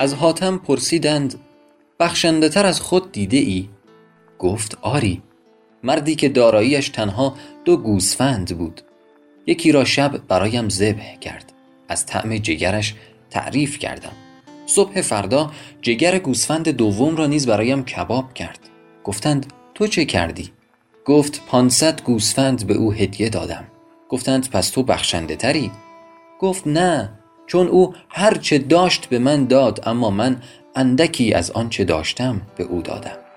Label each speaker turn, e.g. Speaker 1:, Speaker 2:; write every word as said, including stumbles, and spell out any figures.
Speaker 1: از حاتم پرسیدند بخشنده تر از خود دیده ای؟ گفت آری، مردی که داراییش تنها دو گوسفند بود. یکی را شب برایم ذبح کرد. از طعم جگرش تعریف کردم. صبح فردا جگر گوسفند دوم را نیز برایم کباب کرد. گفتند تو چه کردی؟ گفت پانصد گوسفند به او هدیه دادم. گفتند پس تو بخشنده تری؟ گفت نه، چون او هر چه داشت به من داد، اما من اندکی از آن چه داشتم به او دادم.